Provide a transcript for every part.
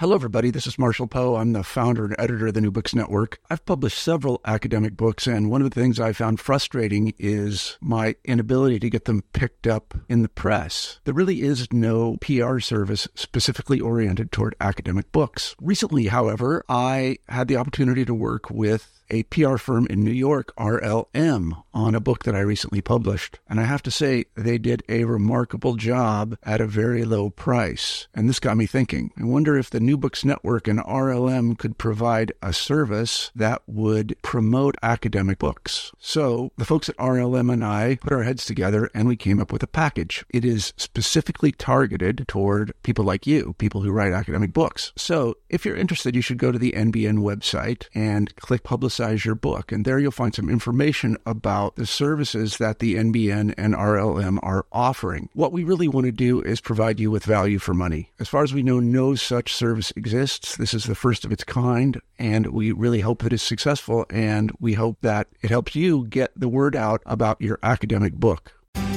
Hello, everybody. This is Marshall Poe. I'm the founder and editor of the New Books Network. I've published several academic books, and one of the things I found frustrating is my inability to get them picked up in the press. There really is no PR service specifically oriented toward academic books. Recently, however, I had the opportunity to work with a PR firm in New York, RLM, on a book that I recently published. And I have to say, they did a remarkable job at a very low price. And this got me thinking. I wonder if the New Books Network and RLM could provide a service that would promote academic books. So the folks at RLM and I put our heads together and we came up with a package. It is specifically targeted toward people like you, people who write academic books. So if you're interested, you should go to the NBN website and click Publicize Your Book. And there you'll find some information about the services that the NBN and RLM are offering. What we really want to do is provide you with value for money. As far as we know, no such service exists. This is the first of its kind, and we really hope that it's successful, and we hope that it helps you get the word out about your academic book.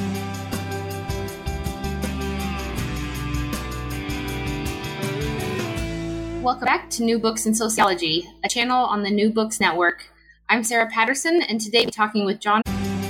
Welcome back to New Books in Sociology, a channel on the New Books Network. I'm Sarah Patterson, and today we're talking with John.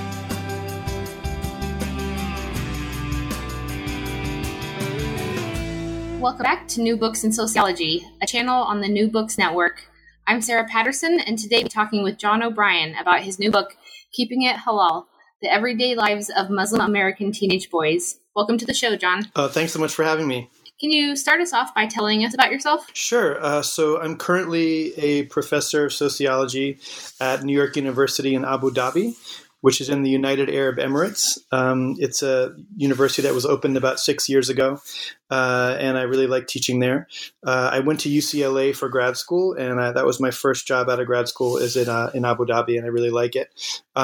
Welcome back to New Books in Sociology, a channel on the New Books Network. I'm Sarah Patterson, and today we're talking with John O'Brien about his new book, Keeping It Halal: The Everyday Lives of Muslim American Teenage Boys. Welcome to the show, John. Thanks so much for having me. Can you start us off by telling us about yourself? Sure. So I'm currently a professor of sociology at New York University in Abu Dhabi, which is in the United Arab Emirates. It's a university that was opened about 6 years ago, and I really like teaching there. I went to UCLA for grad school, and that was my first job out of grad school is in Abu Dhabi, and I really like it.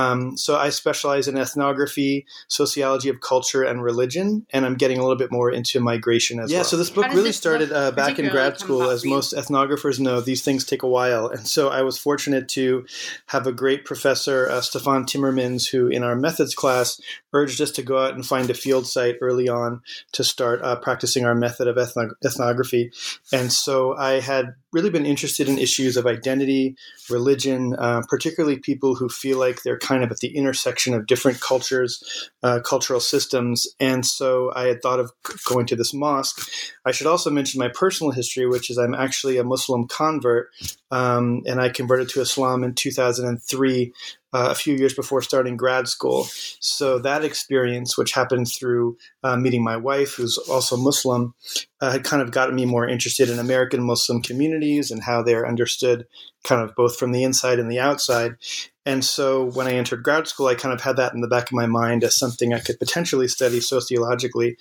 So I specialize in ethnography, sociology of culture, and religion, and I'm getting a little bit more into migration as well. Yeah, so this book really started back in grad school. As most ethnographers know, these things take a while, and so I was fortunate to have a great professor, Stefan Timmermans, who in our methods class urged us to go out and find a field site early on to start practicing our method of ethnography. And so I had really been interested in issues of identity, religion, particularly people who feel like they're kind of at the intersection of different cultures, cultural systems. And so I had thought of going to this mosque. I should also mention my personal history, which is I'm actually a Muslim convert, and I converted to Islam in 2003, a few years before starting grad school. So that experience, which happened through meeting my wife, who's also Muslim, had kind of gotten me more interested in American Muslim communities and how they're understood kind of both from the inside and the outside. And so when I entered grad school, I kind of had that in the back of my mind as something I could potentially study sociologically.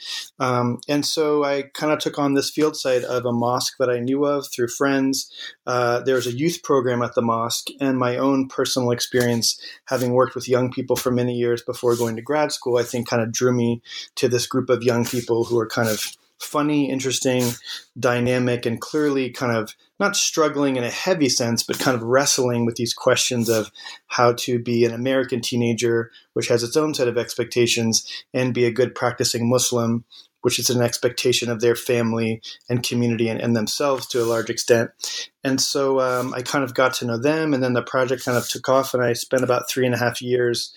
And so I kind of took on this field site of a mosque that I knew of through friends. There was a youth program at the mosque, and my own personal experience, having worked with young people for many years before going to grad school, I think kind of drew me to this group of young people who are kind of funny, interesting, dynamic, and clearly kind of not struggling in a heavy sense, but kind of wrestling with these questions of how to be an American teenager, which has its own set of expectations, and be a good practicing Muslim, which is an expectation of their family and community and themselves to a large extent. And so I kind of got to know them, and then the project kind of took off, and I spent about 3.5 years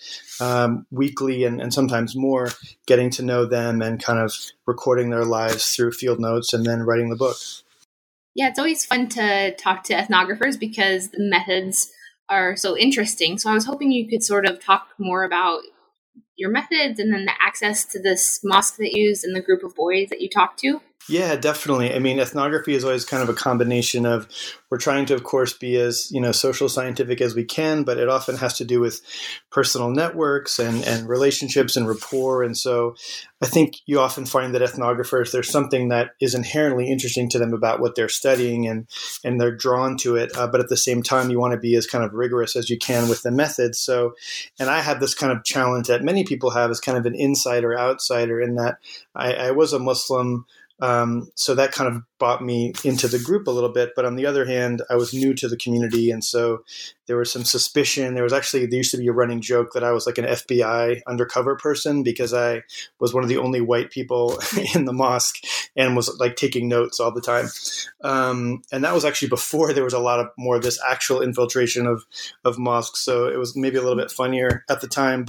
weekly and sometimes more getting to know them and kind of recording their lives through field notes and then writing the book. Yeah, it's always fun to talk to ethnographers because the methods are so interesting. So I was hoping you could sort of talk more about your methods and then the access to this mosque that you use and the group of boys that you talk to. Yeah, definitely. I mean, ethnography is always kind of a combination of, we're trying to, of course, be as, social scientific as we can, but it often has to do with personal networks and relationships and rapport. And so I think you often find that ethnographers, there's something that is inherently interesting to them about what they're studying and they're drawn to it. But at the same time, you want to be as kind of rigorous as you can with the methods. So, and I had this kind of challenge that many people have as kind of an insider outsider in that I was a Muslim So that kind of brought me into the group a little bit. But on the other hand, I was new to the community. And so there was some suspicion. There used to be a running joke that I was like an FBI undercover person because I was one of the only white people in the mosque and was like taking notes all the time. And that was actually before there was a lot of more of this actual infiltration of mosques. So it was maybe a little bit funnier at the time.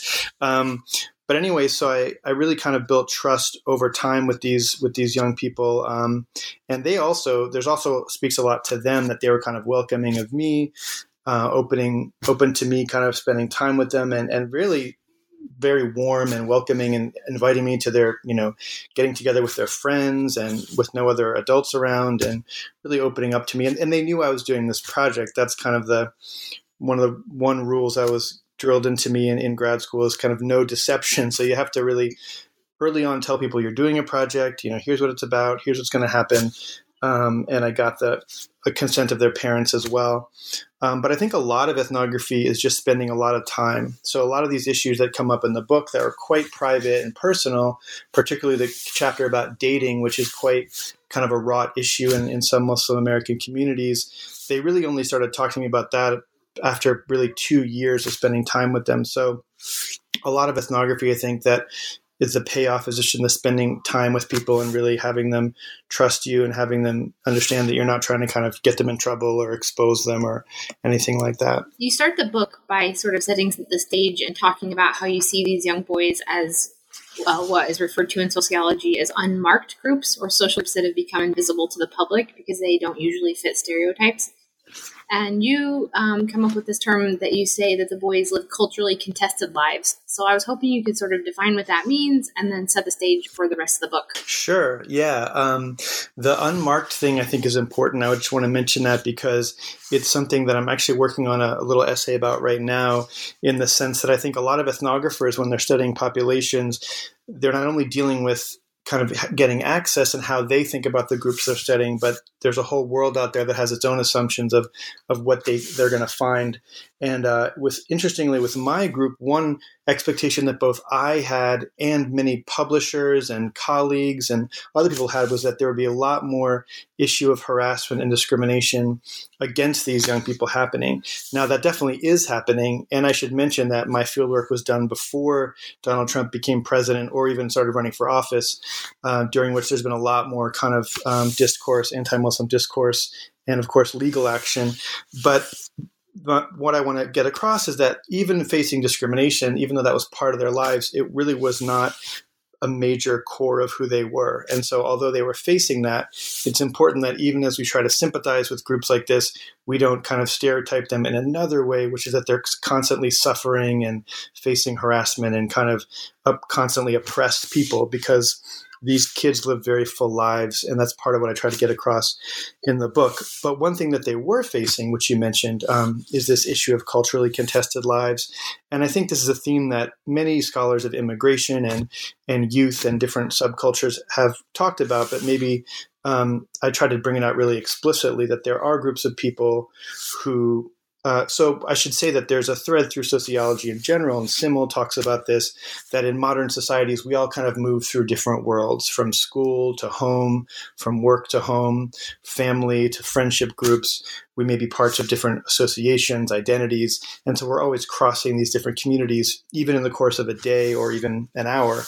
But anyway, so I really kind of built trust over time with these young people. And there's also speaks a lot to them that they were kind of welcoming of me, open to me, kind of spending time with them and really very warm and welcoming and inviting me to their, getting together with their friends and with no other adults around and really opening up to me. And they knew I was doing this project. That's kind of one rules I was drilled into me in grad school is kind of no deception. So you have to really early on tell people you're doing a project, here's what it's about, here's what's going to happen. And I got the consent of their parents as well. But I think a lot of ethnography is just spending a lot of time. So a lot of these issues that come up in the book that are quite private and personal, particularly the chapter about dating, which is quite kind of a wrought issue in some Muslim American communities, they really only started talking to me about that after really 2 years of spending time with them. So a lot of ethnography, I think that is the payoff is just in the spending time with people and really having them trust you and having them understand that you're not trying to kind of get them in trouble or expose them or anything like that. You start the book by sort of setting the stage and talking about how you see these young boys as what is referred to in sociology as unmarked groups or social groups that have become invisible to the public because they don't usually fit stereotypes. And you come up with this term that you say that the boys live culturally contested lives. So I was hoping you could sort of define what that means and then set the stage for the rest of the book. Sure. Yeah. The unmarked thing I think is important. I just want to mention that because it's something that I'm actually working on a little essay about right now, in the sense that I think a lot of ethnographers, when they're studying populations, they're not only dealing with kind of getting access and how they think about the groups they're studying, but there's a whole world out there that has its own assumptions of what they're going to find. And interestingly, with my group, one expectation that both I had and many publishers and colleagues and other people had was that there would be a lot more issue of harassment and discrimination against these young people happening. Now, that definitely is happening. And I should mention that my fieldwork was done before Donald Trump became president or even started running for office, during which there's been a lot more kind of discourse, anti-Muslim discourse, and of course, legal action. But what I want to get across is that even facing discrimination, even though that was part of their lives, it really was not a major core of who they were. And so although they were facing that, it's important that even as we try to sympathize with groups like this, we don't kind of stereotype them in another way, which is that they're constantly suffering and facing harassment and kind of constantly oppressed people, because these kids live very full lives, and that's part of what I try to get across in the book. But one thing that they were facing, which you mentioned, is this issue of culturally contested lives. And I think this is a theme that many scholars of immigration and youth and different subcultures have talked about, but maybe I try to bring it out really explicitly that there are groups of people who so I should say that there's a thread through sociology in general, and Simmel talks about this, that in modern societies, we all kind of move through different worlds, from school to home, from work to home, family to friendship groups. We may be parts of different associations, identities, and so we're always crossing these different communities, even in the course of a day or even an hour.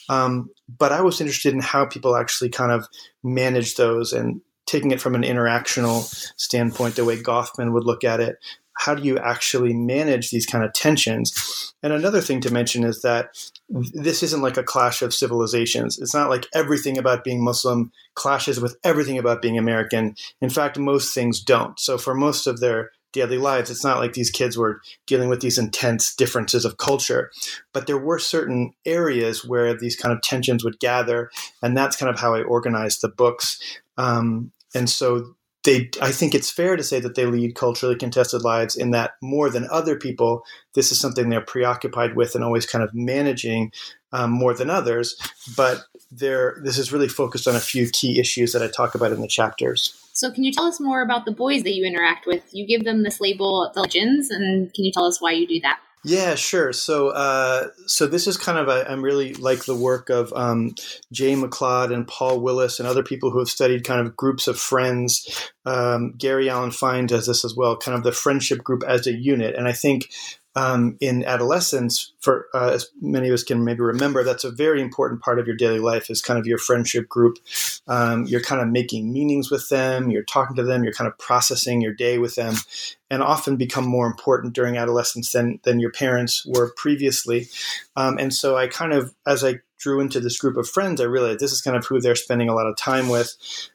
But I was interested in how people actually kind of manage those, and taking it from an interactional standpoint, the way Goffman would look at it. How do you actually manage these kind of tensions? And another thing to mention is that this isn't like a clash of civilizations. It's not like everything about being Muslim clashes with everything about being American. In fact, most things don't. So for most of their daily lives, it's not like these kids were dealing with these intense differences of culture. But there were certain areas where these kind of tensions would gather, and that's kind of how I organized the books. And so I think it's fair to say that they lead culturally contested lives, in that more than other people, this is something they're preoccupied with and always kind of managing more than others. But this is really focused on a few key issues that I talk about in the chapters. So can you tell us more about the boys that you interact with? You give them this label, the legends, and can you tell us why you do that? Yeah, sure. So this is kind of I'm really like the work of Jay McLeod and Paul Willis and other people who have studied kind of groups of friends. Gary Allen Fine does this as well, kind of the friendship group as a unit. And I think in adolescence, for as many of us can maybe remember, that's a very important part of your daily life is kind of your friendship group. You're kind of making meanings with them. You're talking to them. You're kind of processing your day with them, and often become more important during adolescence than your parents were previously. And so I kind of, as I drew into this group of friends, I realized this is kind of who they're spending a lot of time with.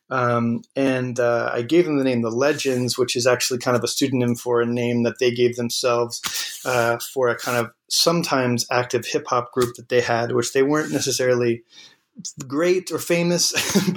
And I gave them the name The Legends, which is actually kind of a pseudonym for a name that they gave themselves for a kind of sometimes active hip hop group that they had, which they weren't necessarily great or famous,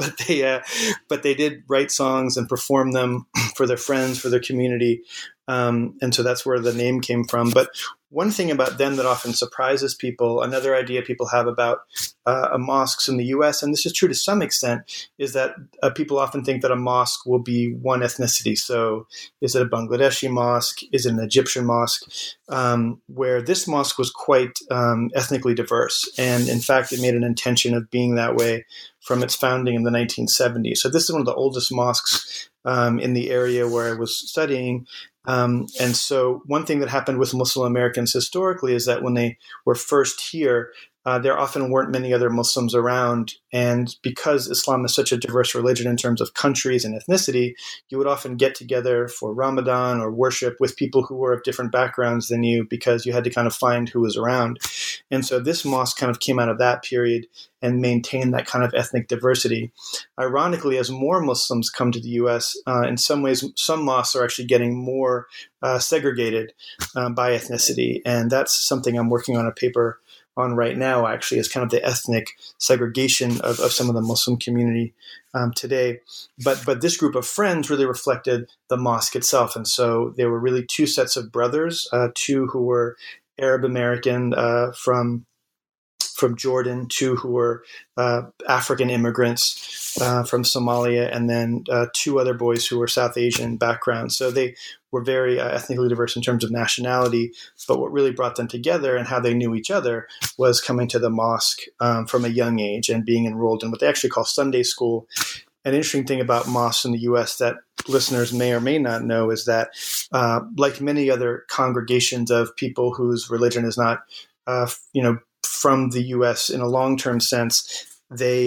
but they did write songs and perform them for their friends, for their community. And so that's where the name came from. But one thing about them that often surprises people, another idea people have about mosques in the U.S., and this is true to some extent, is that people often think that a mosque will be one ethnicity. So is it a Bangladeshi mosque? Is it an Egyptian mosque? Where this mosque was quite ethnically diverse. And in fact, it made an intention of being that way from its founding in the 1970s. So this is one of the oldest mosques in the area where I was studying. And so one thing that happened with Muslim Americans historically is that when they were first here, there often weren't many other Muslims around. And because Islam is such a diverse religion in terms of countries and ethnicity, you would often get together for Ramadan or worship with people who were of different backgrounds than you because you had to kind of find who was around. And so this mosque kind of came out of that period and maintained that kind of ethnic diversity. Ironically, as more Muslims come to the U.S., in some ways, some mosques are actually getting more segregated by ethnicity. And that's something I'm working on a paper on right now, actually, is kind of the ethnic segregation of some of the Muslim community today. But this group of friends really reflected the mosque itself. And so there were really two sets of brothers, two who were Arab American from Jordan, two who were African immigrants from Somalia, and then two other boys who were South Asian background. So they were very ethnically diverse in terms of nationality, but what really brought them together and how they knew each other was coming to the mosque from a young age and being enrolled in what they actually call Sunday school. An interesting thing about mosques in the U.S. that listeners may or may not know is that, like many other congregations of people whose religion is not, from the U.S. in a long-term sense, they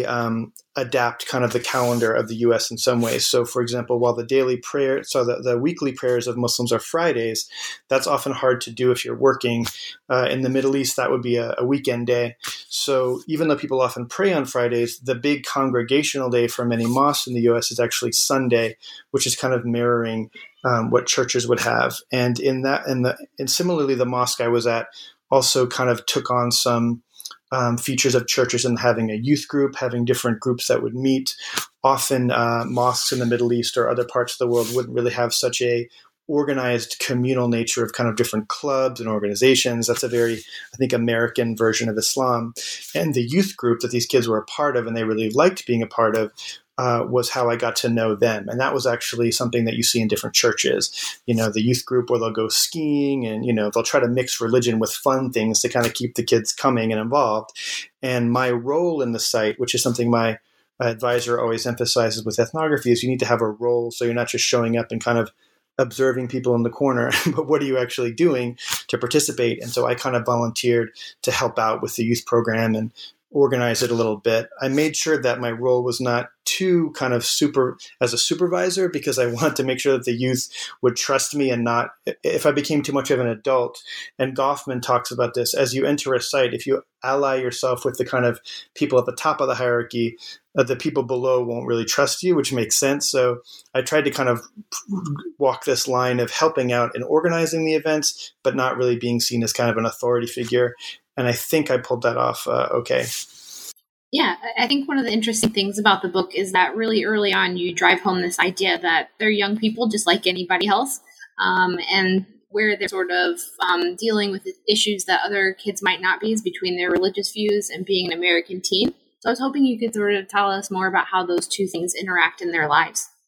adapt kind of the calendar of the U.S. in some ways. So, for example, while the daily prayer, so the weekly prayers of Muslims are Fridays, that's often hard to do if you're working. In the Middle East, that would be a weekend day. So even though people often pray on Fridays, the big congregational day for many mosques in the U.S. is actually Sunday, which is kind of mirroring what churches would have. And and similarly, the mosque I was at also kind of took on some features of churches and having a youth group, having different groups that would meet. Often mosques in the Middle East or other parts of the world wouldn't really have such a organized communal nature of kind of different clubs and organizations. That's a very, I think, American version of Islam. And the youth group that these kids were a part of and they really liked being a part of was how I got to know them. And that was actually something that you see in different churches. The youth group where they'll go skiing and, they'll try to mix religion with fun things to kind of keep the kids coming and involved. And my role in the site, which is something my advisor always emphasizes with ethnography, is you need to have a role. So you're not just showing up and kind of observing people in the corner, but what are you actually doing to participate? And so I kind of volunteered to help out with the youth program and organize it a little bit. I made sure that my role was not too kind of as a supervisor, because I wanted to make sure that the youth would trust me and not, if I became too much of an adult. And Goffman talks about this, as you enter a site, if you ally yourself with the kind of people at the top of the hierarchy, the people below won't really trust you, which makes sense. So I tried to kind of walk this line of helping out and organizing the events, but not really being seen as kind of an authority figure. And I think I pulled that off okay. Yeah, I think one of the interesting things about the book is that really early on, you drive home this idea that they're young people just like anybody else, and where they're sort of dealing with issues that other kids might not be is between their religious views and being an American teen. So I was hoping you could sort of tell us more about how those two things interact in their lives.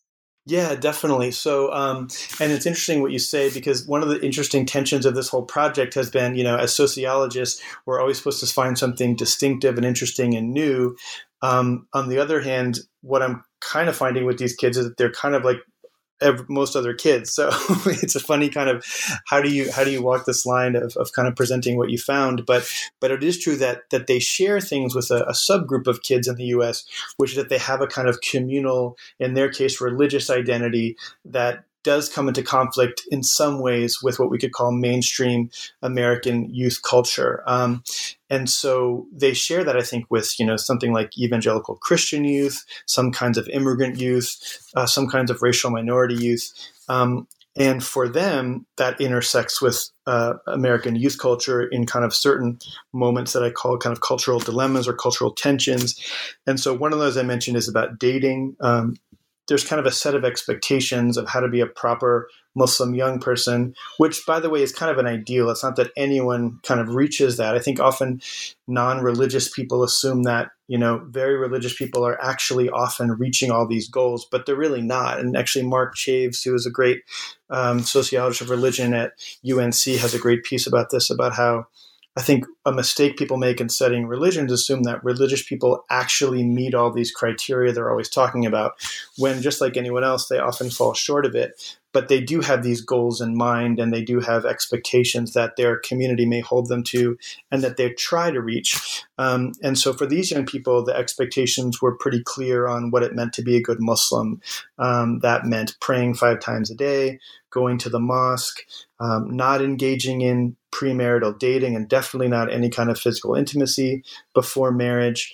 Yeah, definitely. So, and it's interesting what you say, because one of the interesting tensions of this whole project has been, as sociologists, we're always supposed to find something distinctive and interesting and new. On the other hand, what I'm kind of finding with these kids is that they're kind of like most other kids. So it's a funny kind of how do you walk this line of kind of presenting what you found, but it is true that they share things with a subgroup of kids in the U.S., which is that they have a kind of communal, in their case, religious identity that does come into conflict in some ways with what we could call mainstream American youth culture. And so they share that, I think, with, something like evangelical Christian youth, some kinds of immigrant youth, some kinds of racial minority youth. And for them, that intersects with American youth culture in kind of certain moments that I call kind of cultural dilemmas or cultural tensions. And so one of those I mentioned is about dating. There's kind of a set of expectations of how to be a proper Muslim young person, which, by the way, is kind of an ideal. It's not that anyone kind of reaches that. I think often non-religious people assume that, very religious people are actually often reaching all these goals, but they're really not. And actually, Mark Chaves, who is a great sociologist of religion at UNC, has a great piece about this, about how I think a mistake people make in studying religion is assume that religious people actually meet all these criteria they're always talking about, when, just like anyone else, they often fall short of it. But they do have these goals in mind, and they do have expectations that their community may hold them to and that they try to reach. And so for these young people, the expectations were pretty clear on what it meant to be a good Muslim. That meant praying 5 times a day, going to the mosque, not engaging in premarital dating, and definitely not any kind of physical intimacy before marriage.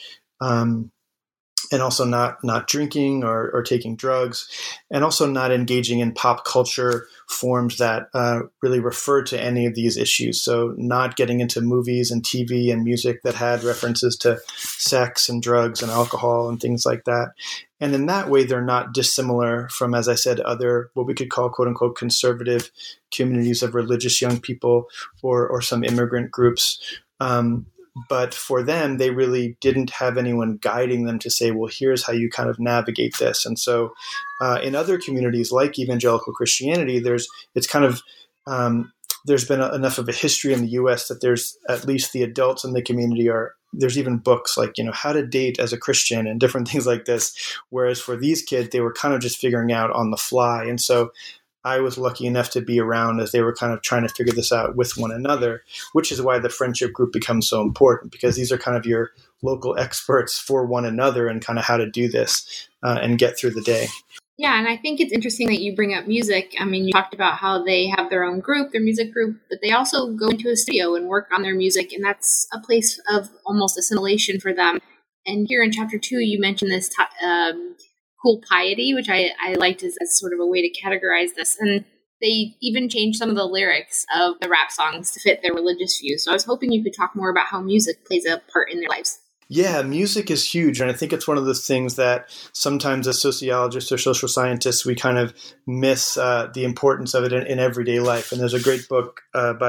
And also not drinking or taking drugs, and also not engaging in pop culture forms that really refer to any of these issues. So not getting into movies and TV and music that had references to sex and drugs and alcohol and things like that. And in that way, they're not dissimilar from, as I said, other what we could call, quote unquote, conservative communities of religious young people or some immigrant groups. But for them, they really didn't have anyone guiding them to say, well, here's how you kind of navigate this. And so in other communities like evangelical Christianity, there's been enough of a history in the U.S. that there's at least the adults in the community there's even books like, how to date as a Christian and different things like this. Whereas for these kids, they were kind of just figuring out on the fly. And so I was lucky enough to be around as they were kind of trying to figure this out with one another, which is why the friendship group becomes so important, because these are kind of your local experts for one another and kind of how to do this and get through the day. Yeah, and I think it's interesting that you bring up music. I mean, you talked about how they have their own group, their music group, but they also go into a studio and work on their music, and that's a place of almost assimilation for them. And here in chapter 2, you mentioned this cool piety, which I liked as sort of a way to categorize this. And they even changed some of the lyrics of the rap songs to fit their religious views. So I was hoping you could talk more about how music plays a part in their lives. Yeah, music is huge. And I think it's one of those things that sometimes as sociologists or social scientists, we kind of miss the importance of it in everyday life. And there's a great book by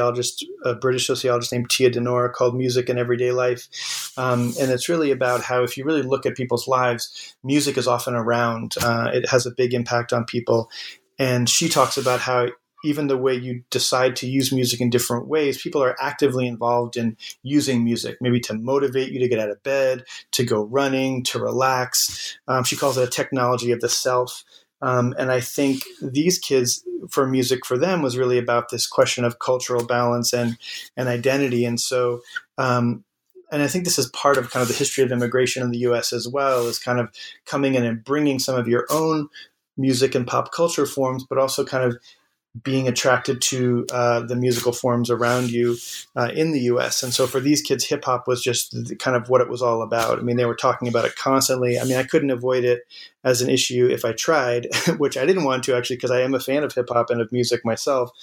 a British sociologist named Tia Denora called Music in Everyday Life. And it's really about how if you really look at people's lives, music is often around. It has a big impact on people. And she talks about how even the way you decide to use music in different ways, people are actively involved in using music, maybe to motivate you to get out of bed, to go running, to relax. She calls it a technology of the self. And I think these kids, for music for them, was really about this question of cultural balance and identity. And so, and I think this is part of kind of the history of immigration in the U.S. as well, is kind of coming in and bringing some of your own music and pop culture forms, but also kind of being attracted to the musical forms around you in the U.S. And so for these kids, hip hop was just kind of what it was all about. I mean, they were talking about it constantly. I mean, I couldn't avoid it as an issue if I tried, which I didn't want to actually, because I am a fan of hip hop and of music myself.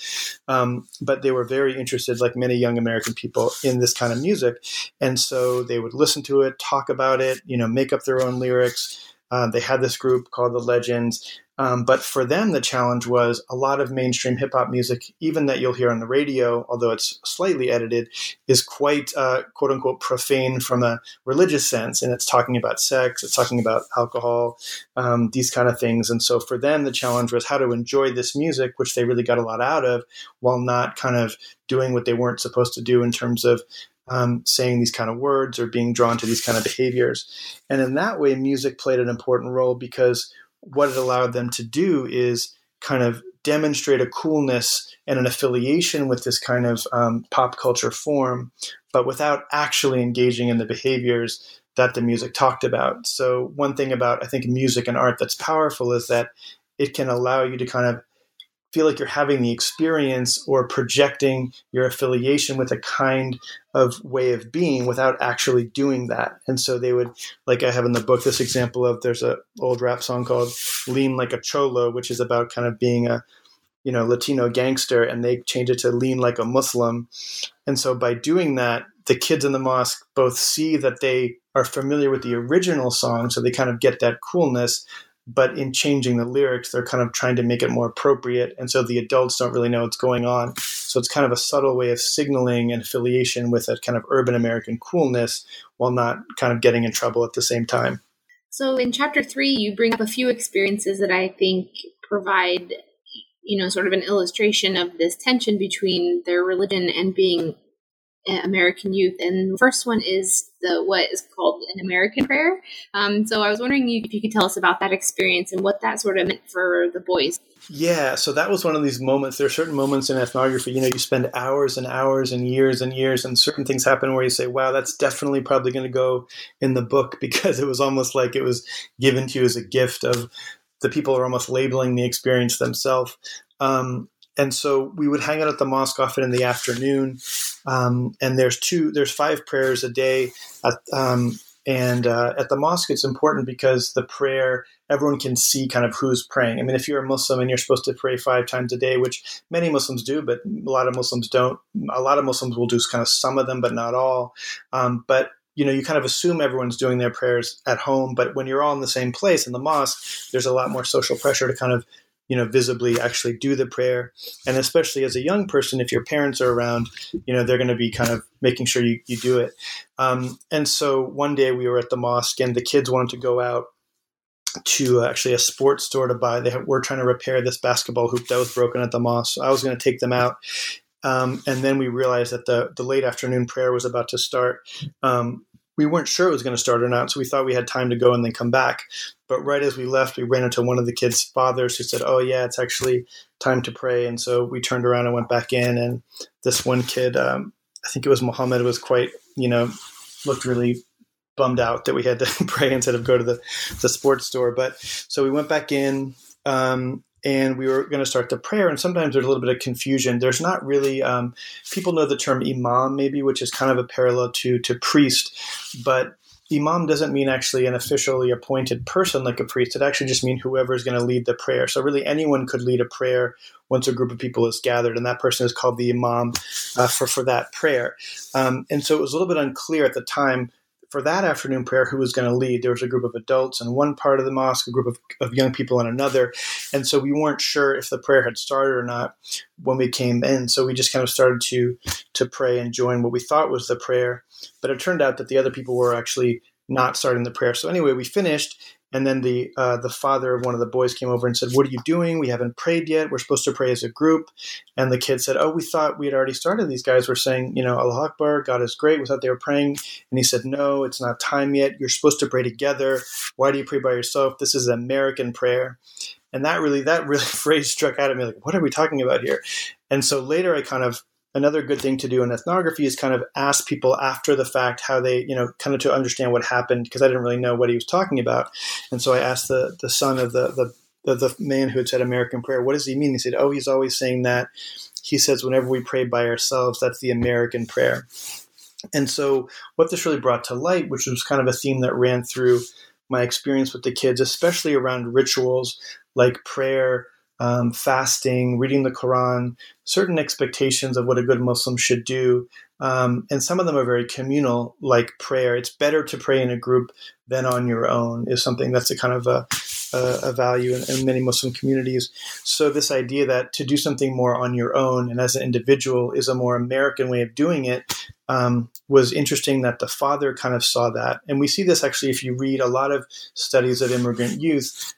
But they were very interested, like many young American people, in this kind of music. And so they would listen to it, talk about it, make up their own lyrics. They had this group called the Legends. But for them, the challenge was a lot of mainstream hip hop music, even that you'll hear on the radio, although it's slightly edited, is quite quote unquote profane from a religious sense. And it's talking about sex, it's talking about alcohol, these kind of things. And so for them, the challenge was how to enjoy this music, which they really got a lot out of, while not kind of doing what they weren't supposed to do in terms of saying these kind of words or being drawn to these kind of behaviors. And in that way, music played an important role, because what it allowed them to do is kind of demonstrate a coolness and an affiliation with this kind of pop culture form, but without actually engaging in the behaviors that the music talked about. So one thing about, I think, music and art that's powerful is that it can allow you to kind of feel like you're having the experience or projecting your affiliation with a kind of way of being without actually doing that. And so they would, like I have in the book, this example of, there's a old rap song called Lean Like a Cholo, which is about kind of being a, Latino gangster, and they change it to Lean Like a Muslim. And so by doing that, the kids in the mosque both see that they are familiar with the original song, so they kind of get that coolness, but in changing the lyrics, they're kind of trying to make it more appropriate. And so the adults don't really know what's going on. So it's kind of a subtle way of signaling an affiliation with a kind of urban American coolness, while not kind of getting in trouble at the same time. So in chapter 3, you bring up a few experiences that I think provide, sort of an illustration of this tension between their religion and being American youth. And the first one is what is called an American prayer. So I was wondering if you could tell us about that experience and what that sort of meant for the boys. Yeah, so that was one of these moments. There are certain moments in ethnography, you spend hours and hours and years, and certain things happen where you say, wow, that's definitely probably going to go in the book, because it was almost like it was given to you as a gift of the people are almost labeling the experience themselves. And so we would hang out at the mosque often in the afternoon, and there's 5 prayers a day. At the mosque, it's important because the prayer, everyone can see kind of who's praying. I mean, if you're a Muslim and you're supposed to pray 5 times a day, which many Muslims do, but a lot of Muslims don't. A lot of Muslims will do kind of some of them, but not all. But you kind of assume everyone's doing their prayers at home. But when you're all in the same place in the mosque, there's a lot more social pressure to kind of visibly actually do the prayer. And especially as a young person, if your parents are around, they're going to be kind of making sure you do it. And so one day we were at the mosque, and the kids wanted to go out to actually a sports store to buy. We're trying to repair this basketball hoop that was broken at the mosque. So I was going to take them out. And then we realized that the late afternoon prayer was about to start. We weren't sure it was going to start or not, so we thought we had time to go and then come back. But right as we left, we ran into one of the kids' fathers who said, oh, yeah, it's actually time to pray. And so we turned around and went back in. And this one kid, I think it was Muhammad, was quite, looked really bummed out that we had to pray instead of go to the sports store. But so we went back in, and we were going to start the prayer. And sometimes there's a little bit of confusion. There's not really, people know the term imam maybe, which is kind of a parallel to priest, but imam doesn't mean actually an officially appointed person like a priest. It actually just means whoever is going to lead the prayer. So really anyone could lead a prayer once a group of people is gathered, and that person is called the imam for that prayer. And so it was a little bit unclear at the time for that afternoon prayer who was going to lead. There was a group of adults in one part of the mosque, a group of young people in another. And so we weren't sure if the prayer had started or not when we came in. So we just kind of started to pray and join what we thought was the prayer. But it turned out that the other people were actually not starting the prayer. So anyway, we finished. And then the father of one of the boys came over and said, what are you doing? We haven't prayed yet. We're supposed to pray as a group. And the kid said, oh, we thought we had already started. These guys were saying, Allah Akbar, God is great. We thought they were praying. And he said, no, it's not time yet. You're supposed to pray together. Why do you pray by yourself? This is an American prayer. And that really phrase struck out at me, like, what are we talking about here? And so later another good thing to do in ethnography is kind of ask people after the fact how they, kind of to understand what happened, because I didn't really know what he was talking about. And so I asked the son of the man who had said American prayer, what does he mean? He said, oh, he's always saying that. He says, whenever we pray by ourselves, that's the American prayer. And so what this really brought to light, which was kind of a theme that ran through my experience with the kids, especially around rituals like prayer, fasting, reading the Quran, certain expectations of what a good Muslim should do. And some of them are very communal, like prayer. It's better to pray in a group than on your own, is something that's a kind of a value in many Muslim communities. So this idea that to do something more on your own and as an individual is a more American way of doing it was interesting that the father kind of saw that. And we see this actually if you read a lot of studies of immigrant youth.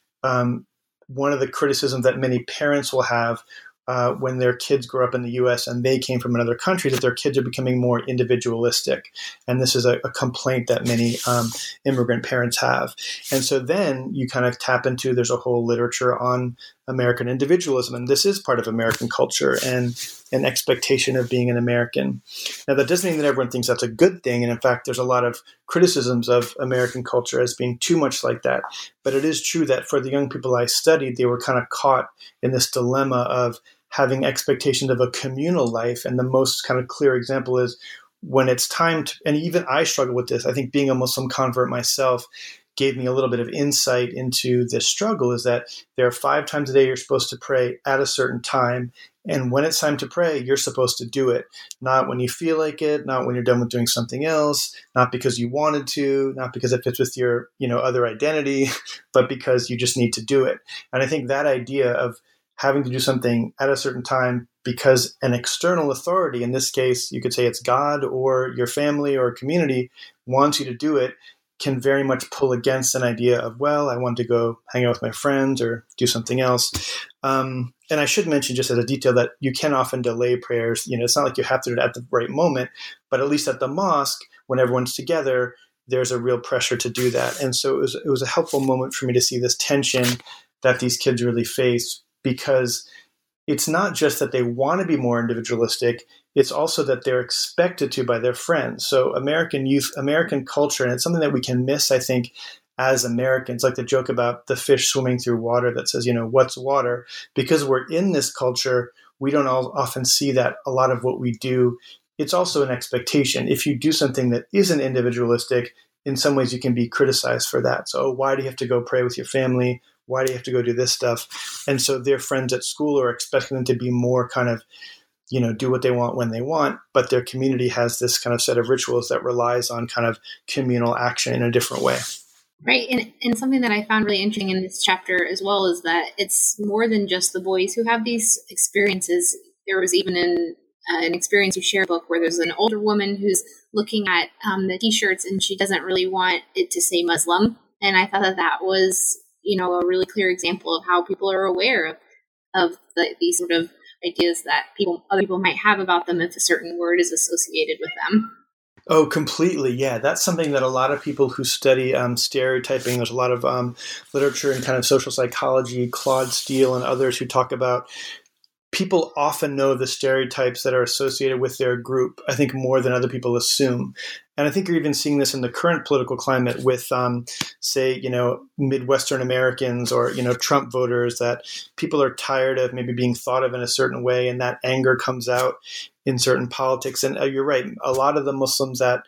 One of the criticisms that many parents will have when their kids grow up in the U.S. and they came from another country, that their kids are becoming more individualistic. And this is a complaint that many immigrant parents have. And so then you kind of tap into, there's a whole literature on American individualism. And this is part of American culture and an expectation of being an American. Now, that doesn't mean that everyone thinks that's a good thing. And in fact, there's a lot of criticisms of American culture as being too much like that. But it is true that for the young people I studied, they were kind of caught in this dilemma of having expectations of a communal life. And the most kind of clear example is when it's time to, and even I struggle with this, I think being a Muslim convert myself gave me a little bit of insight into this struggle, is that there are 5 times a day you're supposed to pray at a certain time. And when it's time to pray, you're supposed to do it, not when you feel like it, not when you're done with doing something else, not because you wanted to, not because it fits with your, other identity, but because you just need to do it. And I think that idea of having to do something at a certain time because an external authority, in this case, you could say it's God or your family or community, wants you to do it, can very much pull against an idea of, well, I want to go hang out with my friends or do something else. And I should mention just as a detail that you can often delay prayers. It's not like you have to do it at the right moment, but at least at the mosque, when everyone's together, there's a real pressure to do that. And so it was a helpful moment for me to see this tension that these kids really face, because it's not just that they want to be more individualistic, it's also that they're expected to by their friends. So American youth, American culture, and it's something that we can miss, I think, as Americans, like the joke about the fish swimming through water that says, what's water? Because we're in this culture, we don't often see that a lot of what we do, it's also an expectation. If you do something that isn't individualistic, in some ways you can be criticized for that. So why do you have to go pray with your family? Why do you have to go do this stuff? And so their friends at school are expecting them to be more kind of, do what they want when they want, but their community has this kind of set of rituals that relies on kind of communal action in a different way. Right. And something that I found really interesting in this chapter as well is that it's more than just the boys who have these experiences. There was even an experience you share book where there's an older woman who's looking at the T-shirts and she doesn't really want it to say Muslim. And I thought that was, a really clear example of how people are aware of these sort of ideas that other people might have about them if a certain word is associated with them. Oh, completely. Yeah, that's something that a lot of people who study stereotyping, there's a lot of literature in kind of social psychology, Claude Steele and others who talk about people often know the stereotypes that are associated with their group, I think, more than other people assume. And I think you're even seeing this in the current political climate with, say, Midwestern Americans or, Trump voters, that people are tired of maybe being thought of in a certain way, and that anger comes out in certain politics. And you're right, a lot of the Muslims at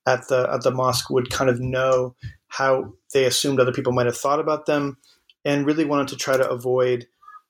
the mosque would kind of know how they assumed other people might have thought about them and really wanted to try to avoid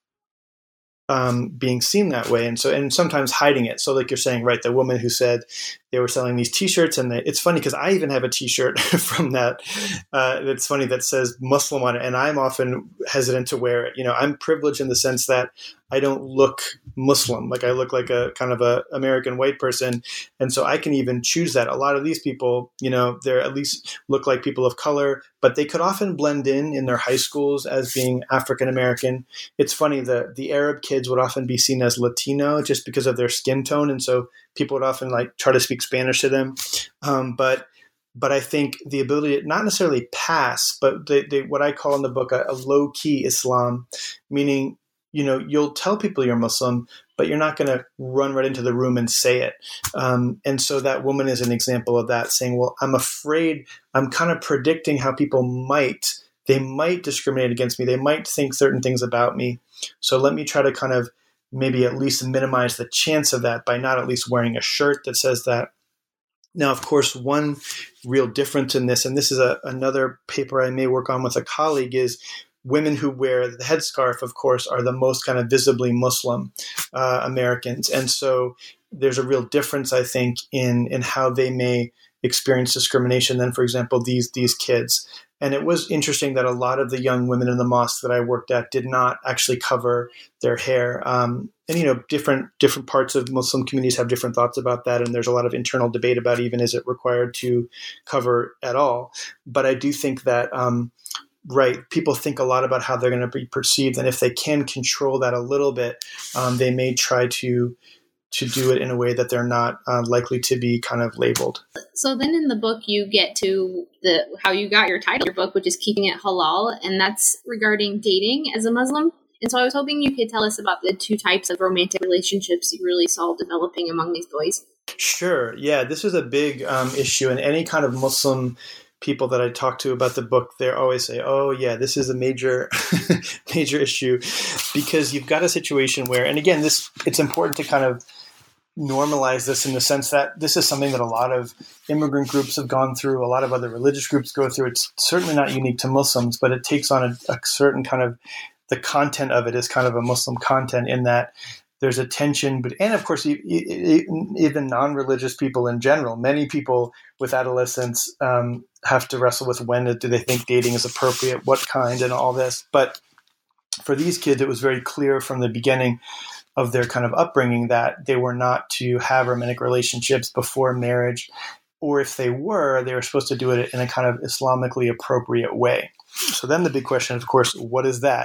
being seen that way. And sometimes hiding it. So like you're saying, right, the woman who said they were selling these T-shirts, and it's funny because I even have a T-shirt from that. It's funny that says Muslim on it. And I'm often hesitant to wear it. I'm privileged in the sense that I don't look Muslim. Like I look like a kind of a American white person. And so I can even choose that. A lot of these people, they're at least look like people of color, but they could often blend in their high schools as being African American. It's funny that the Arab kids would often be seen as Latino just because of their skin tone. And so people would often try to speak Spanish to them. But I think the ability to not necessarily pass, but they what I call in the book a low-key Islam, meaning, you'll tell people you're Muslim, but you're not going to run right into the room and say it. And so that woman is an example of that, saying, well, I'm afraid, I'm kind of predicting how people might discriminate against me. They might think certain things about me. So let me try to kind of maybe at least minimize the chance of that by not at least wearing a shirt that says that. Now, of course, one real difference in this, and this is another paper I may work on with a colleague, is women who wear the headscarf, of course, are the most kind of visibly Muslim Americans. And so there's a real difference, I think, in how they may experience discrimination than, for example, these kids. And it was interesting that a lot of the young women in the mosque that I worked at did not actually cover their hair. And, different parts of Muslim communities have different thoughts about that. And there's a lot of internal debate about even is it required to cover at all. But I do think that, people think a lot about how they're going to be perceived. And if they can control that a little bit, they may try to do it in a way that they're not likely to be kind of labeled. So then in the book, you get to how you got your title, your book, which is Keeping It Halal, and that's regarding dating as a Muslim. And so I was hoping you could tell us about the two types of romantic relationships you really saw developing among these boys. Sure. Yeah, this is a big issue. And any kind of Muslim people that I talk to about the book, they always say, oh, yeah, this is a major issue, because you've got a situation where, and again, it's important to kind of normalize this in the sense that this is something that a lot of immigrant groups have gone through, a lot of other religious groups go through. It's certainly not unique to Muslims, but it takes on a certain kind of, the content of it is kind of a Muslim content in that there's a tension, and of course, even non-religious people in general, many people with adolescents have to wrestle with when do they think dating is appropriate, what kind, and all this. But for these kids, it was very clear from the beginning of their kind of upbringing that they were not to have romantic relationships before marriage, or if they were supposed to do it in a kind of Islamically appropriate way. So then the big question, of course, what is that?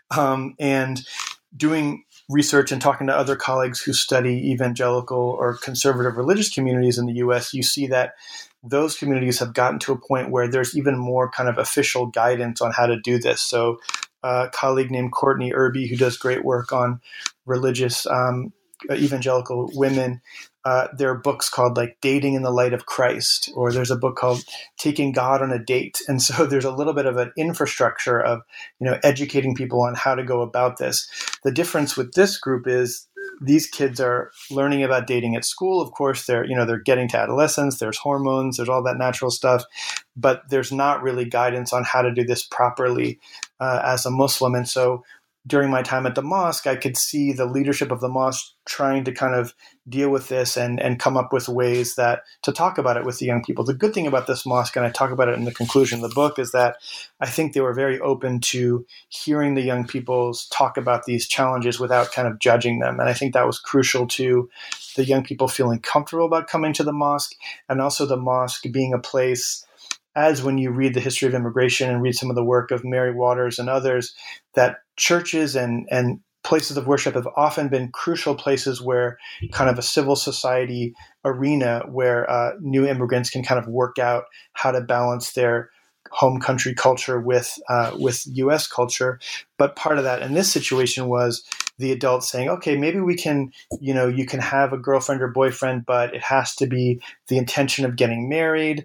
And doing research and talking to other colleagues who study evangelical or conservative religious communities in the U.S., you see that those communities have gotten to a point where there's even more kind of official guidance on how to do this. So a colleague named Courtney Irby, who does great work on religious evangelical women, there are books called like Dating in the Light of Christ, or there's a book called Taking God on a Date. And so there's a little bit of an infrastructure of, educating people on how to go about this. The difference with this group is these kids are learning about dating at school. Of course, they're getting to adolescence, there's hormones, there's all that natural stuff, but there's not really guidance on how to do this properly as a Muslim. And so during my time at the mosque, I could see the leadership of the mosque trying to kind of deal with this and come up with ways that to talk about it with the young people. The good thing about this mosque, and I talk about it in the conclusion of the book, is that I think they were very open to hearing the young people talk about these challenges without kind of judging them. And I think that was crucial to the young people feeling comfortable about coming to the mosque, and also the mosque being a place, as when you read the history of immigration and read some of the work of Mary Waters and others, that churches and places of worship have often been crucial places where kind of a civil society arena where new immigrants can kind of work out how to balance their home country culture with U.S. culture. But part of that in this situation was the adults saying, okay, maybe we can, you can have a girlfriend or boyfriend, but it has to be the intention of getting married.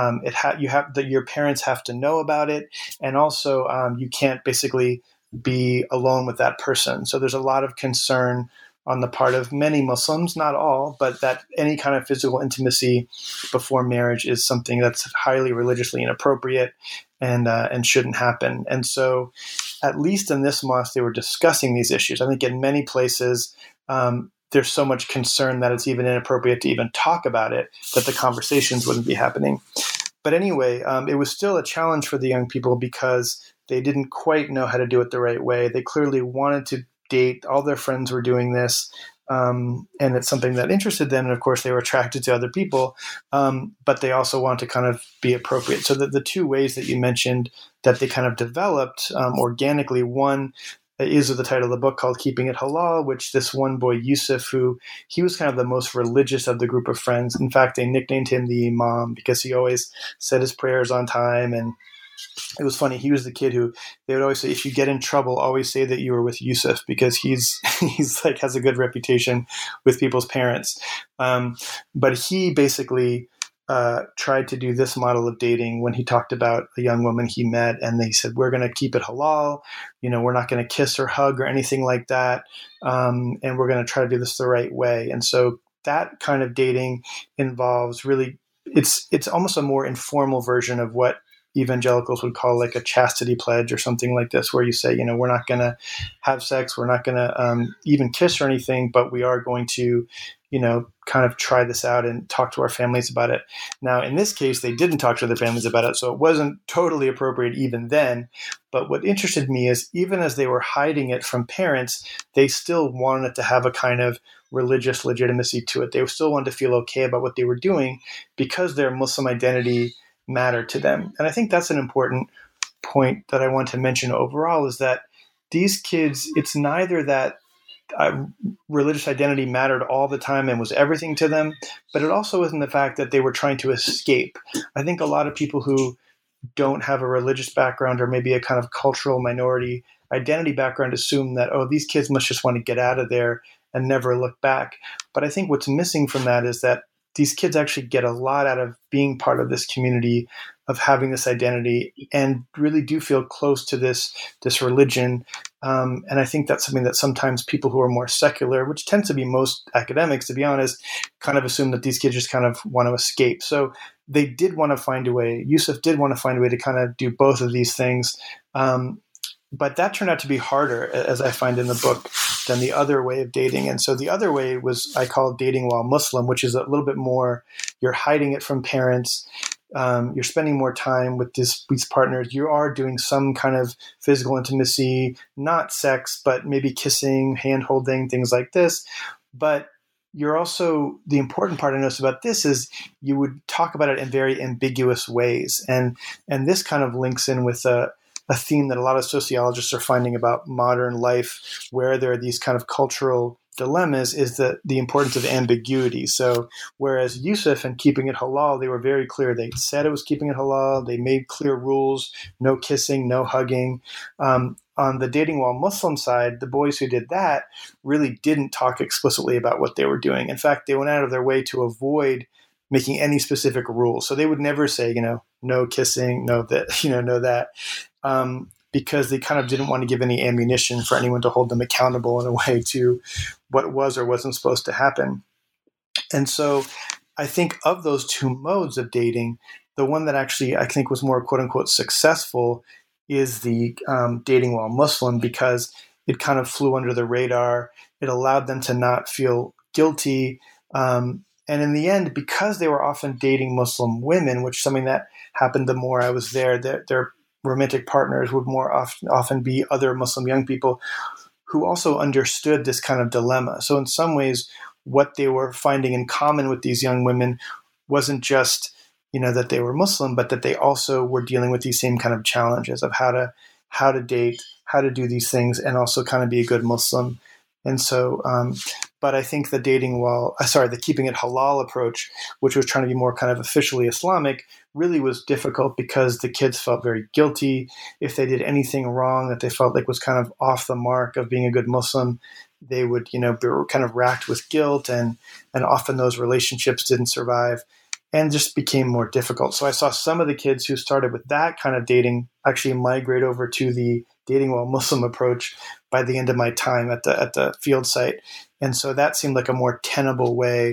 Your parents have to know about it. And also you can't basically be alone with that person. So there's a lot of concern on the part of many Muslims, not all, but that any kind of physical intimacy before marriage is something that's highly religiously inappropriate and shouldn't happen. And so at least in this mosque, they were discussing these issues. I think in many places, there's so much concern that it's even inappropriate to even talk about it, that the conversations wouldn't be happening. But anyway, it was still a challenge for the young people because they didn't quite know how to do it the right way. They clearly wanted to date. All their friends were doing this. And it's something that interested them. And of course, they were attracted to other people. But they also want to kind of be appropriate. So the two ways that you mentioned that they kind of developed organically, one is the title of the book called Keeping It Halal, which this one boy, Yusuf, he was kind of the most religious of the group of friends. In fact, they nicknamed him the Imam because he always said his prayers on time. And it was funny. He was the kid who they would always say, if you get in trouble, always say that you were with Yusuf because he's like has a good reputation with people's parents. But he basically tried to do this model of dating when he talked about a young woman he met, and they said, we're going to keep it halal. We're not going to kiss or hug or anything like that. And we're going to try to do this the right way. And so that kind of dating involves really, it's almost a more informal version of what evangelicals would call like a chastity pledge or something like this, where you say, we're not going to have sex, we're not going to even kiss or anything, but we are going to, kind of try this out and talk to our families about it. Now, in this case, they didn't talk to their families about it, so it wasn't totally appropriate even then. But what interested me is even as they were hiding it from parents, they still wanted to have a kind of religious legitimacy to it. They still wanted to feel okay about what they were doing because their Muslim identity mattered to them. And I think that's an important point that I want to mention overall, is that these kids, it's neither that religious identity mattered all the time and was everything to them, but it also wasn't the fact that they were trying to escape. I think a lot of people who don't have a religious background or maybe a kind of cultural minority identity background assume that, these kids must just want to get out of there and never look back. But I think what's missing from that is that these kids actually get a lot out of being part of this community, of having this identity, and really do feel close to this religion. And I think that's something that sometimes people who are more secular, which tends to be most academics, to be honest, kind of assume that these kids just kind of want to escape. So they did want to find a way. Yusuf did want to find a way to kind of do both of these things. But that turned out to be harder, as I find in the book, than the other way of dating. And so the other way was, I call dating while Muslim, which is a little bit more, you're hiding it from parents. You're spending more time with these partners. You are doing some kind of physical intimacy, not sex, but maybe kissing, hand holding, things like this. But you're also, the important part I noticed about this is you would talk about it in very ambiguous ways. And this kind of links in with a theme that a lot of sociologists are finding about modern life, where there are these kind of cultural dilemmas, is the importance of ambiguity. So whereas Yusuf and keeping it halal, they were very clear. They said it was keeping it halal. They made clear rules, no kissing, no hugging. On the dating while Muslim side, the boys who did that really didn't talk explicitly about what they were doing. In fact, they went out of their way to avoid making any specific rules. So they would never say, no kissing, no that, no that. Because they kind of didn't want to give any ammunition for anyone to hold them accountable in a way to what was or wasn't supposed to happen. And so I think of those two modes of dating, the one that actually I think was more quote unquote successful is the dating while Muslim, because it kind of flew under the radar. It allowed them to not feel guilty. And in the end, because they were often dating Muslim women, which is something that happened the more I was there, their romantic partners would more often be other Muslim young people who also understood this kind of dilemma. So in some ways, what they were finding in common with these young women wasn't just, that they were Muslim, but that they also were dealing with these same kind of challenges of how to date, how to do these things, and also kind of be a good Muslim. And so, but I think the keeping it halal approach, which was trying to be more kind of officially Islamic, really was difficult because the kids felt very guilty. If they did anything wrong that they felt like was kind of off the mark of being a good Muslim, they would, be kind of racked with guilt, and often those relationships didn't survive and just became more difficult. So I saw some of the kids who started with that kind of dating actually migrate over to the dating while Muslim approach by the end of my time at the field site. And so that seemed like a more tenable way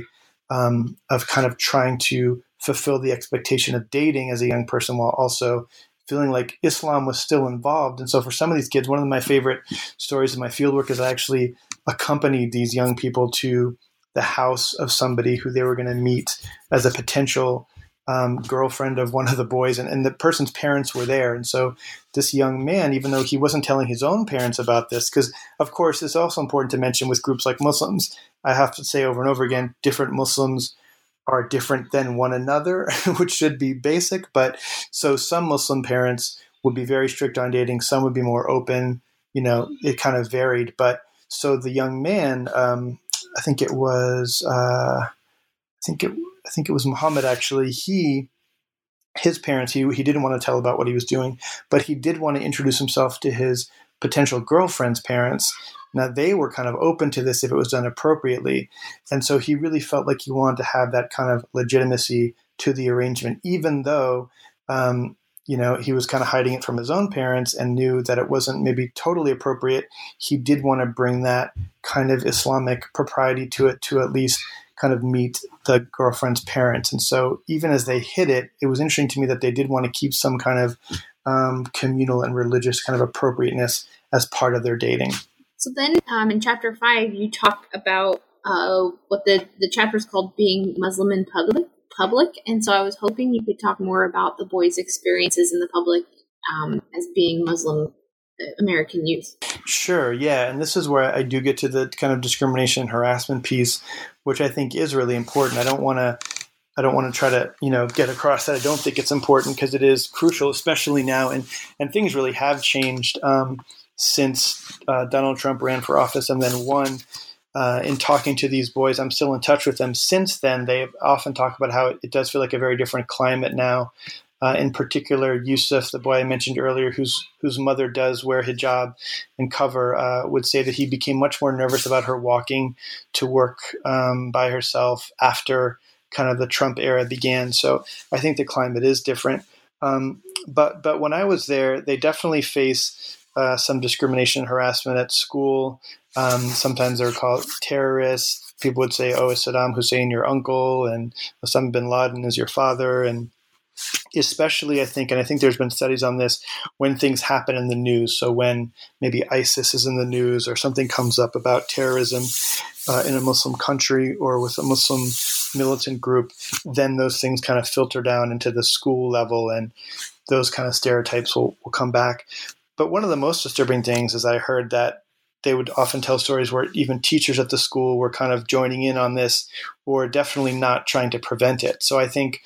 of kind of trying to fulfill the expectation of dating as a young person while also feeling like Islam was still involved. And so for some of these kids, one of my favorite stories in my fieldwork is I actually accompanied these young people to the house of somebody who they were going to meet as a potential girlfriend of one of the boys, and the person's parents were there. And so this young man, even though he wasn't telling his own parents about this, because of course it's also important to mention with groups like Muslims, I have to say over and over again, different Muslims are different than one another, which should be basic. But so some Muslim parents would be very strict on dating. Some would be more open, it kind of varied. But so the young man, I think it was Muhammad actually, his parents, he didn't want to tell about what he was doing, but he did want to introduce himself to his potential girlfriend's parents. Now they were kind of open to this if it was done appropriately. And so he really felt like he wanted to have that kind of legitimacy to the arrangement, even though, he was kind of hiding it from his own parents and knew that it wasn't maybe totally appropriate. He did want to bring that kind of Islamic propriety to it to at least kind of meet the girlfriend's parents. And so even as they hid it, it was interesting to me that they did want to keep some kind of communal and religious kind of appropriateness as part of their dating. So then in chapter 5, you talk about what the chapter is called Being Muslim in Public. And so I was hoping you could talk more about the boys' experiences in the public as being Muslim American youth. Sure, yeah. And this is where I do get to the kind of discrimination and harassment piece, which I think is really important. I don't want to try to, get across that I don't think it's important, because it is crucial, especially now. And things really have changed since Donald Trump ran for office and then won. In talking to these boys, I'm still in touch with them. Since then, they often talk about how it does feel like a very different climate now. In particular, Yusuf, the boy I mentioned earlier, whose mother does wear hijab and cover, would say that he became much more nervous about her walking to work by herself after kind of the Trump era began. So I think the climate is different. But when I was there, they definitely face some discrimination and harassment at school. Sometimes they're called terrorists. People would say, "Oh, is Saddam Hussein your uncle?" and Osama bin Laden is your father. And especially, I think there's been studies on this, when things happen in the news. So when maybe ISIS is in the news or something comes up about terrorism in a Muslim country or with a Muslim militant group, then those things kind of filter down into the school level, and those kind of stereotypes will come back. But one of the most disturbing things is I heard that they would often tell stories where even teachers at the school were kind of joining in on this, or definitely not trying to prevent it. So I think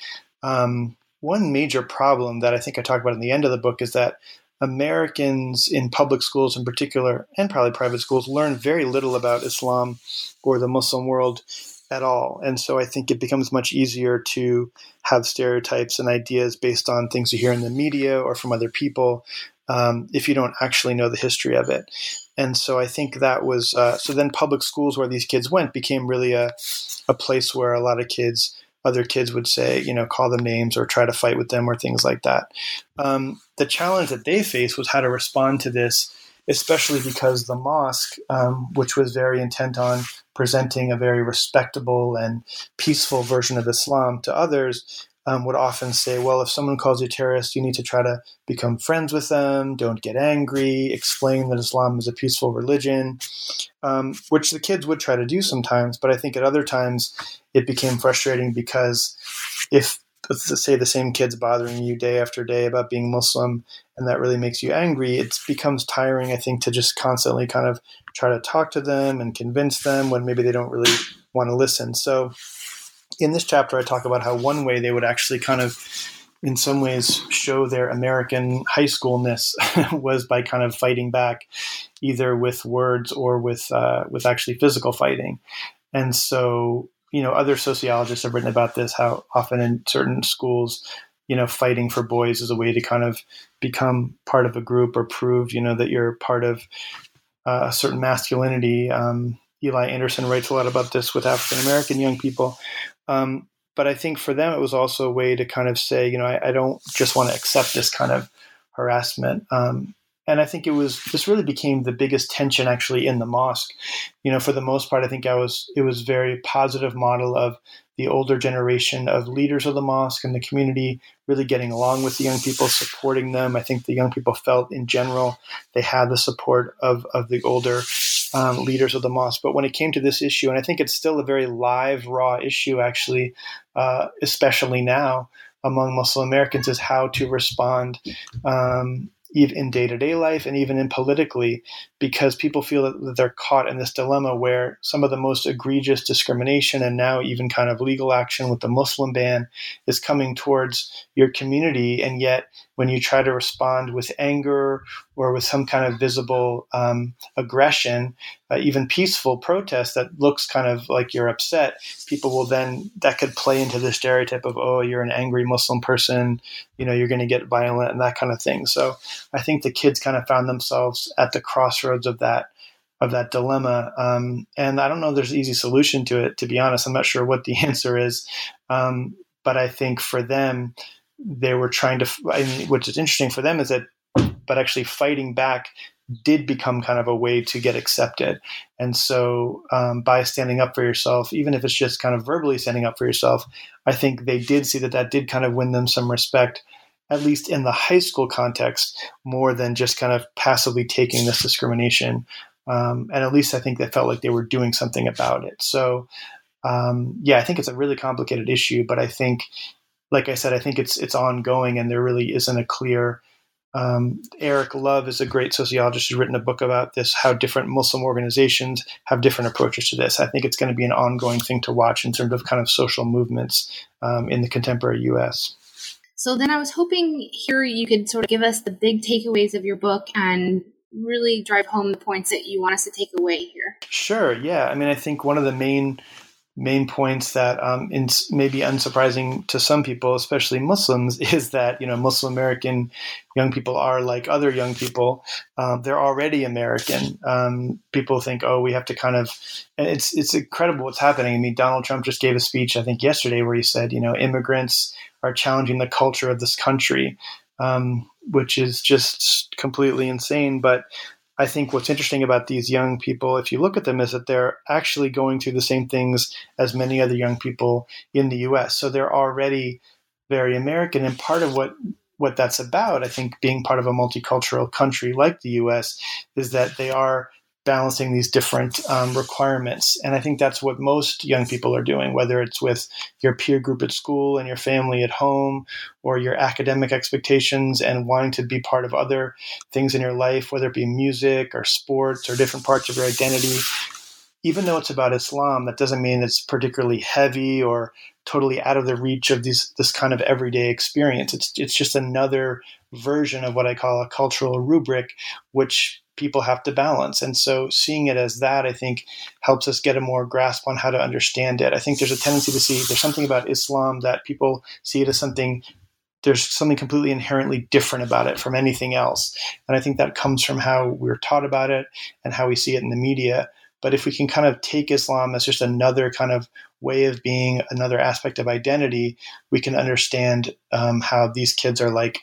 one major problem that I think I talk about in the end of the book is that Americans in public schools in particular, and probably private schools, learn very little about Islam or the Muslim world at all. And so I think it becomes much easier to have stereotypes and ideas based on things you hear in the media or from other people, if you don't actually know the history of it. And so I think that was so then public schools where these kids went became really a place where a lot of other kids would say, call them names or try to fight with them or things like that. The challenge that they faced was how to respond to this, especially because the mosque, which was very intent on presenting a very respectable and peaceful version of Islam to others, would often say, well, if someone calls you a terrorist, you need to try to become friends with them, don't get angry, explain that Islam is a peaceful religion, which the kids would try to do sometimes. But I think at other times it became frustrating, because if, let's say, the same kid's bothering you day after day about being Muslim, and that really makes you angry, it becomes tiring, I think, to just constantly kind of try to talk to them and convince them when maybe they don't really want to listen. So in this chapter, I talk about how one way they would actually kind of, in some ways, show their American high schoolness was by kind of fighting back, either with words or with actually physical fighting. And so, other sociologists have written about this, how often in certain schools, fighting for boys is a way to kind of become part of a group or prove, that you're part of a certain masculinity. Eli Anderson writes a lot about this with African-American young people. But I think for them, it was also a way to kind of say, I don't just want to accept this kind of harassment. And I think this really became the biggest tension actually in the mosque. For the most part, I think it was very positive model of the older generation of leaders of the mosque and the community really getting along with the young people, supporting them. I think the young people felt in general they had the support of the older leaders of the mosque. But when it came to this issue, and I think it's still a very live, raw issue actually, especially now among Muslim Americans, is how to respond even in day-to-day life and even in politically, because people feel that they're caught in this dilemma where some of the most egregious discrimination and now even kind of legal action with the Muslim ban is coming towards your community. And yet when you try to respond with anger or with some kind of visible aggression, even peaceful protest that looks kind of like you're upset, people will then, that could play into the stereotype of, oh, you're an angry Muslim person, you're going to get violent and that kind of thing. So I think the kids kind of found themselves at the crossroads of that dilemma. And I don't know if there's an easy solution to it, to be honest. I'm not sure what the answer is. But I think for them, they were trying to, which is interesting for them is that, but actually fighting back did become kind of a way to get accepted. And so by standing up for yourself, even if it's just kind of verbally standing up for yourself, I think they did see that did kind of win them some respect, at least in the high school context, more than just kind of passively taking this discrimination. And at least I think they felt like they were doing something about it. So I think it's a really complicated issue, but I think, like I said, I think it's ongoing, and there really isn't a clear. Eric Love is a great sociologist who's written a book about this, how different Muslim organizations have different approaches to this. I think it's going to be an ongoing thing to watch in terms of kind of social movements in the contemporary U.S. So then I was hoping here you could sort of give us the big takeaways of your book and really drive home the points that you want us to take away here. Sure. Yeah. I mean, I think one of the main points that may be unsurprising to some people, especially Muslims, is that, Muslim American young people are like other young people. They're already American. People think, we have to kind of, and it's incredible what's happening. I mean, Donald Trump just gave a speech, I think yesterday, where he said, immigrants are challenging the culture of this country, which is just completely insane. But I think what's interesting about these young people, if you look at them, is that they're actually going through the same things as many other young people in the U.S. So they're already very American. And part of what that's about, I think, being part of a multicultural country like the U.S., is that they are balancing these different requirements. And I think that's what most young people are doing, whether it's with your peer group at school and your family at home, or your academic expectations and wanting to be part of other things in your life, whether it be music or sports or different parts of your identity. Even though it's about Islam, that doesn't mean it's particularly heavy or totally out of the reach of this kind of everyday experience. It's just another version of what I call a cultural rubric, which people have to balance. And so seeing it as that, I think, helps us get a more grasp on how to understand it. I think there's a tendency to see there's something about Islam that people see it as there's something completely inherently different about it from anything else. And I think that comes from how we're taught about it and how we see it in the media. But if we can kind of take Islam as just another kind of way of being, another aspect of identity, we can understand how these kids are like,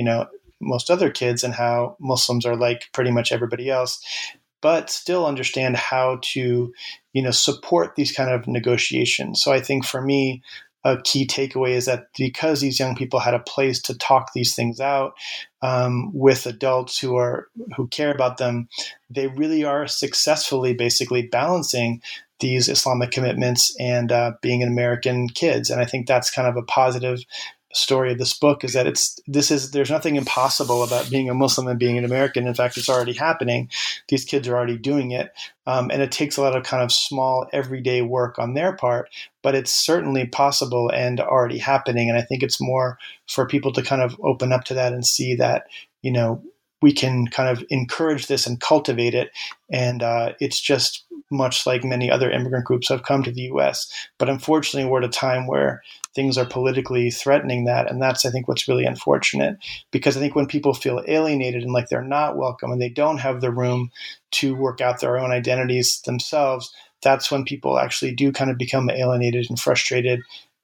most other kids, and how Muslims are like pretty much everybody else, but still understand how to, support these kind of negotiations. So I think for me, a key takeaway is that because these young people had a place to talk these things out with adults who care about them, they really are successfully basically balancing these Islamic commitments and being an American kids. And I think that's kind of a positive story of this book, is that there's nothing impossible about being a Muslim and being an American. In fact, it's already happening. These kids are already doing it. And it takes a lot of kind of small everyday work on their part, but it's certainly possible and already happening. And I think it's more for people to kind of open up to that and see that, we can kind of encourage this and cultivate it. And it's just much like many other immigrant groups have come to the U.S. But unfortunately, we're at a time where things are politically threatening that. And that's, I think, what's really unfortunate, because I think when people feel alienated and like they're not welcome and they don't have the room to work out their own identities themselves, that's when people actually do kind of become alienated and frustrated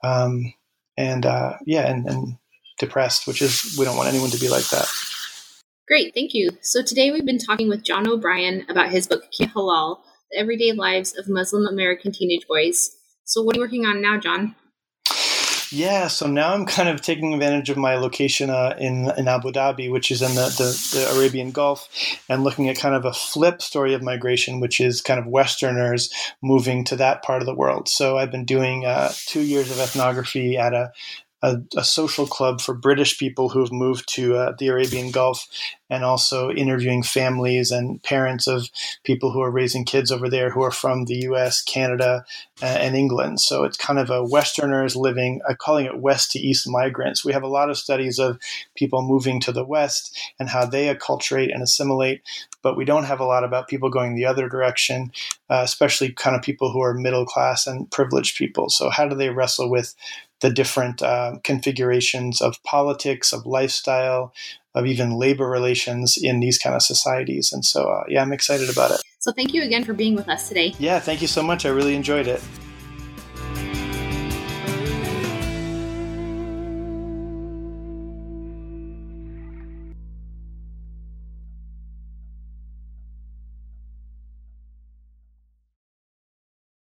and depressed, which is, we don't want anyone to be like that. Great, thank you. So today we've been talking with John O'Brien about his book, Keeping It Halal, The Everyday Lives of Muslim American Teenage Boys. So what are you working on now, John? Yeah, so now I'm kind of taking advantage of my location in Abu Dhabi, which is in the Arabian Gulf, and looking at kind of a flip story of migration, which is kind of Westerners moving to that part of the world. So I've been doing 2 years of ethnography at a social club for British people who have moved to the Arabian Gulf, and also interviewing families and parents of people who are raising kids over there who are from the US, Canada, and England. So it's kind of a Westerners living, I'm calling it West to East migrants. We have a lot of studies of people moving to the West and how they acculturate and assimilate, but we don't have a lot about people going the other direction, especially kind of people who are middle class and privileged people. So how do they wrestle with the different configurations of politics, of lifestyle, of even labor relations in these kind of societies. And so, I'm excited about it. So thank you again for being with us today. Yeah, thank you so much. I really enjoyed it.